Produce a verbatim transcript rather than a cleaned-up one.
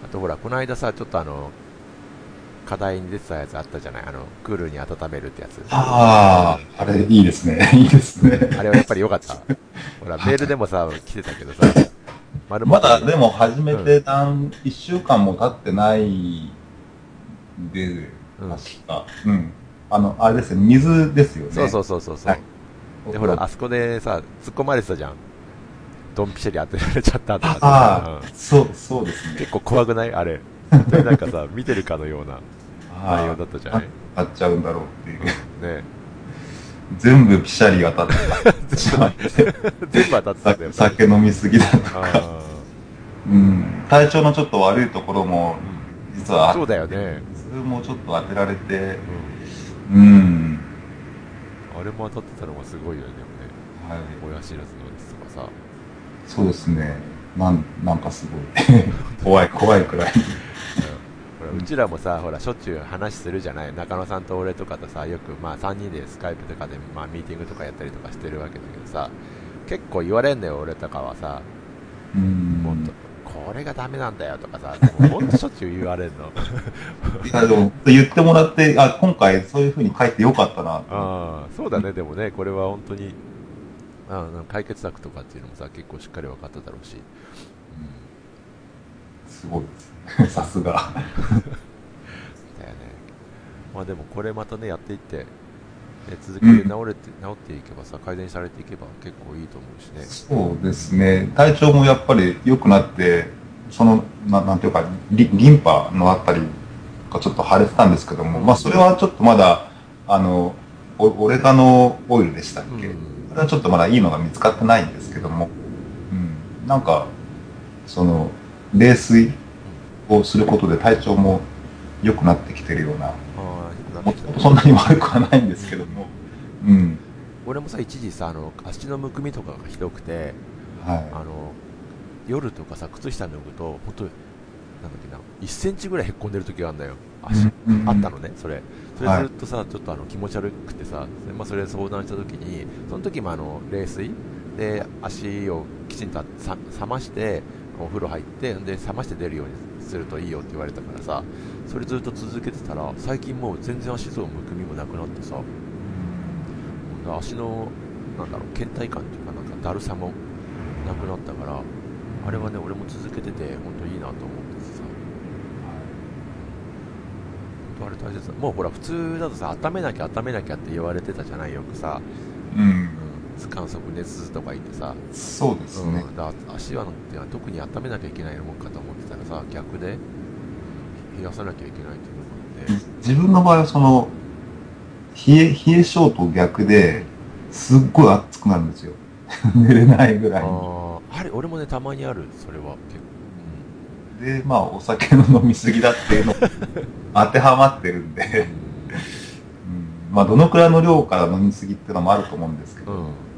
とほらこの間さちょっとあの課題に出てたやつあったじゃない、あのクールに温めるってやつ。 ああ、あれいいですね。いいですね。 あれはやっぱり良かった。ほらメールでもさ来てたけどさ、丸もまだとに、 でも始うん、 めて何、一週間も経ってないで、 うん、 確か。うん。あの、あれですよ、水ですよね。 そうそうそうそうそはい。 う。 お風呂。 でほらあそこでさ突っ込まれてたじゃん、ドンピシャリ当てられちゃったとかってああ、 さ、うん、 そう、そうですね。 結構怖くないあれ、本当になんかさ見てるかのような内容ああ、なだったじゃない。 なっちゃうんだろうっていう。 うんね。 全部ピシャリ当たってしまって、 全部当たってたさんだやっぱり。 酒飲みすぎだとか、 あうん、体調のちょっと悪いところもあ、うん、 実はあそうだよって、 ね。 それもちょっと当てられて、 うん、 うん、 あれも当たってたのがすごいよね、でもね。 はい、 親知らずのやつとかさ。 そうですね。なん、なんかすごい。怖い、怖いくらい。 うん、ほらうちらもさ、ほらしょっちゅう話するじゃない、中野さんと俺とかとさ、よくまあさんにんでスカイプとかで、まあ、ミーティングとかやったりとかしてるわけだけどさ、結構言われんのよ、俺とかはさ、 うーもっとん。 これがダメなんだよとかさ、もうほんとしょっちゅう言われんの。 いや、でも、言ってもらって、あ、今回そういう風に書いてよかったなと思って。 ああ、そうだね、でもね、これは本当に、ああ解決策とかっていうのもさ、結構しっかり分かっただろうし、 すごいですね。さすが。 だよね。まあでもこれまたね、やっていって、ね、続うん。 けて治れて、治っていけばさ、改善されていけば結構いいと思うしね。 そうですね。体調もやっぱり良くなって、その、ななんていうか、リ、リンパのあたりがちょっと腫れてたんですけども、まあ、 うん、 それはちょっとまだ、あの、オオレガノオイルでしたっうん、うけ？ ん、 あれはちょっとまだいいのが見つかってないんですけども、うん。なんか、その、冷水うん。 をすることで体調も良くなってきてるような、 ああ、良くなっもてきたね。 ともとそんなに悪くはないんでうん、 すけども、うん。 俺もさ、一時さ、あの、足のむくみとかがひどくて、 はい。 あの、夜とかさ、靴下脱ぐと、本当なんだっけな、いっセンチぐらいへっこんでる時があるんだよ。足、 うん。うん。 あったのね、それ。それはい。 ずっとさ、ちょっとあの気持ち悪くてさ、まあ、それで相談した時に、その時もあの、冷水で足をきちんとさ冷まして、お風呂入って、で、冷まして出るようにするといいよって言われたからさ、それずっと続けてたら、最近もう全然足のむくみもなくなってさ、足の、なんだろう、倦怠感っていうか、なんかだるさもなくなったから、あれはね、俺も続けてて、本当いいなと思ってさ、本当あれ大切だ。もうほら、普通だとさ、温めなきゃ温めなきゃって言われてたじゃない、よくさ、 うん。 うん、観測熱とか言ってさ、 そうですね。 うん、だ足はなんていうのは特に温めなきゃいけないもんかと思ってたらさ、逆で冷やさなきゃいけないっていうのがあって、 自分の場合はその、冷え、冷え性と逆で、 うん。 すっごい熱くなるんですよ。寝れないぐらいに。 ああ、あれ、俺もね、たまにある、それは、結で、まあ、お酒の飲みすぎだっていうのも当てはまってるん構、うで、 ん、 うん、まあ、どのくらいの量から飲みすぎっていうのもあると思うんですけど、 うん、うん。